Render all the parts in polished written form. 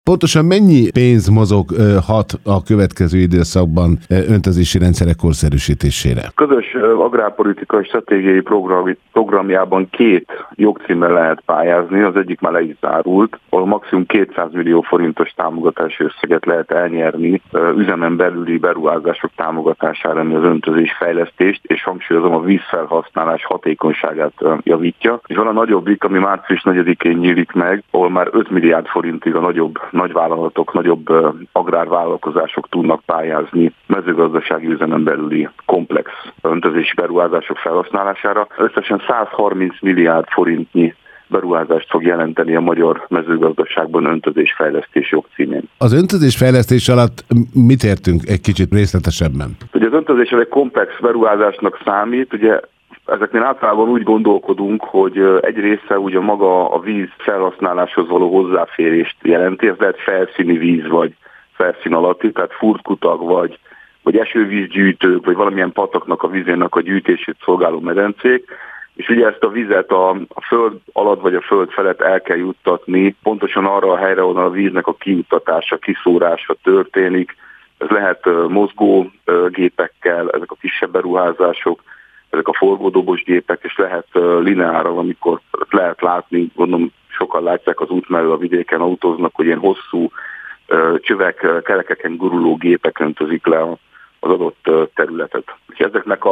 Pontosan mennyi pénz mozoghat a következő időszakban öntözési rendszerek korszerűsítésére? Közös agrárpolitikai stratégiai programjában 2 jogcímmel lehet pályázni, az egyik már le is zárult, ahol maximum 200 millió forintos támogatási összeget lehet elnyerni üzemen belüli beruházások támogatására, ami az öntözés fejlesztést, és hangsúlyozom, a vízfelhasználás hatékonyságát javítja. És van a nagyobbik, ami március 4-én nyílik meg, ahol már 5 milliárd forintig a nagyvállalatok, nagyobb agrárvállalkozások tudnak pályázni mezőgazdasági üzemen belüli komplex öntözési beruházások felhasználására. Összesen 130 milliárd forintnyi beruházást fog jelenteni a magyar mezőgazdaságban öntözésfejlesztés jogcímén. Az öntözésfejlesztés alatt mit értünk egy kicsit részletesebben? Ugye az öntözés egy komplex beruházásnak számít, ugye ezeknél általában úgy gondolkodunk, hogy egy része ugye maga a víz felhasználáshoz való hozzáférést jelenti, ez lehet felszíni víz vagy felszín alatti, tehát furtkutak vagy esővízgyűjtők, vagy valamilyen pataknak a vízének a gyűjtését szolgáló medencék, és ugye ezt a vizet a föld alatt vagy a föld felett el kell juttatni, pontosan arra a helyre, ahol a víznek a kijuttatása, kiszórása történik. Ez lehet mozgó gépekkel, ezek a kisebb beruházások, ezek a forgódobos gépek, és lehet lineáron, amikor lehet látni, gondolom sokan látják az út mellől a vidéken autóznak, hogy ilyen hosszú csövek, kerekeken guruló gépek öntözik le az adott területet. És ezeknek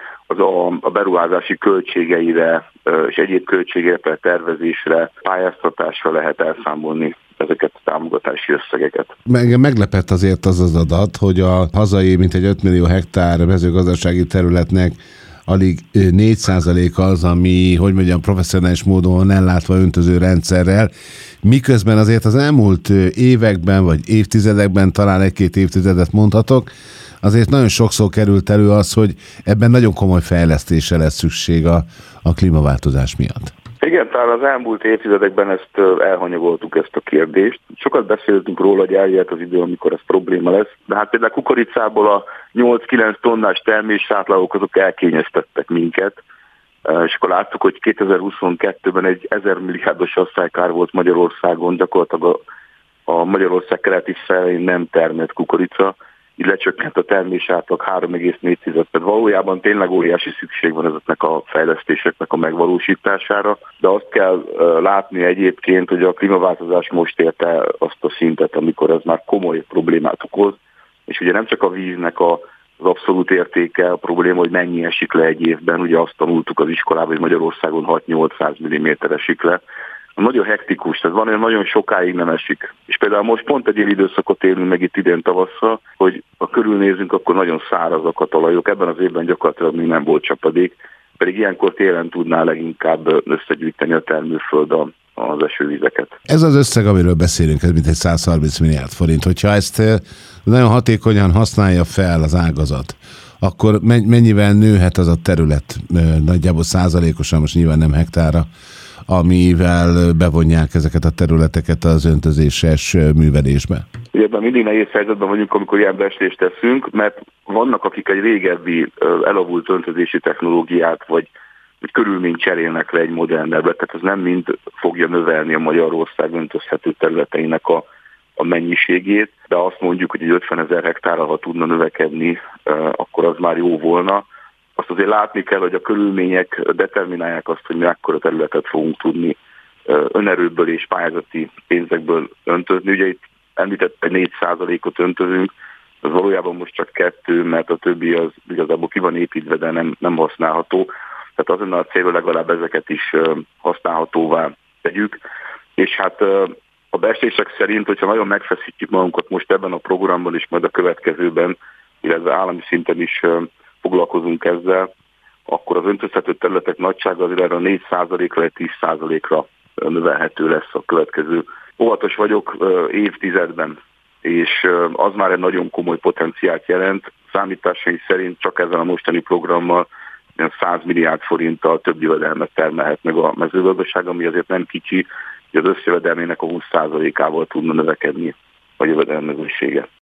a beruházási költségeire és egyéb költségekre, tervezésre, pályáztatásra lehet elszámolni ezeket a támogatási összegeket. Engem meglepett azért az adat, hogy a hazai mintegy 5 millió hektár mezőgazdasági területnek alig 4% az, ami, hogy mondjam, professzionális módon ellátva öntöző rendszerrel, miközben azért az elmúlt években, vagy évtizedekben, talán 1-2 évtizedet mondhatok, azért nagyon sokszor került elő az, hogy ebben nagyon komoly fejlesztésre lesz szükség a klímaváltozás miatt. Igen, talán az elmúlt évtizedekben ezt elhanyagoltuk, ezt a kérdést. Sokat beszéltünk róla, hogy eljött az idő, amikor ez probléma lesz, de hát például kukoricából a 8-9 tonnás termésátlagok azok elkényeztettek minket, és akkor láttuk, hogy 2022-ben egy 1000 milliárdos asszálykár volt Magyarországon, gyakorlatilag a Magyarország keleti felén nem termelt kukorica, így lecsökkent a termésátlag 3,4, tehát valójában tényleg óriási szükség van ezeknek a fejlesztéseknek a megvalósítására, de azt kell látni egyébként, hogy a klímaváltozás most érte azt a szintet, amikor ez már komoly problémát okoz, és ugye nem csak a víznek az abszolút értéke a probléma, hogy mennyi esik le egy évben, ugye azt tanultuk az iskolában, hogy Magyarországon 6-800 mm esik le, nagyon hektikus, tehát van olyan nagyon sokáig nem esik. És például most pont egy ilyen időszakot élünk meg itt idén tavasszal, hogy ha körülnézünk, akkor nagyon szárazak a talajok. Ebben az évben gyakorlatilag még nem volt csapadék, pedig ilyenkor télen tudná leginkább összegyűjteni a termőföld az esővizeket. Ez az összeg, amiről beszélünk, ez mintegy 130 milliárd forint. Hogyha ezt nagyon hatékonyan használja fel az ágazat, akkor mennyivel nőhet az a terület, nagyjából százalékosan, most nyilván nem hektára, amivel bevonják ezeket a területeket az öntözéses művelésbe? Ugye ebben mindig nehéz helyzetben vagyunk, amikor ilyen becslést teszünk, mert vannak, akik egy régebbi elavult öntözési technológiát, vagy körülményt cserélnek le egy modernebbre, tehát ez nem mind fogja növelni a Magyarország öntözhető területeinek a mennyiségét, de azt mondjuk, hogy egy 50 000 hektárral, ha tudna növekedni, akkor az már jó volna. Azt azért látni kell, hogy a körülmények determinálják azt, hogy mekkora területet fogunk tudni önerőből és pályázati pénzekből öntözni. Ugye itt említett, hogy 4%-ot öntözünk, az valójában most csak 2, mert a többi az igazából ki van építve, de nem használható. Tehát azon a célra legalább ezeket is használhatóvá tegyük. És hát a becslések szerint, hogyha nagyon megfeszítjük magunkat most ebben a programban és majd a következőben, illetve állami szinten is foglalkozunk ezzel, akkor az öntözhető területek nagysága azért erre a 4%-ra, 10%-ra növelhető lesz a következő. Óvatos vagyok évtizedben, és az már egy nagyon komoly potenciált jelent. Számításai szerint csak ezzel a mostani programmal 100 milliárd forinttal több jövedelmet termelhet meg a mezőgazdaság, ami azért nem kicsi, hogy az összjövedelmének a 20%-ával tudna növekedni a jövedelmezősége.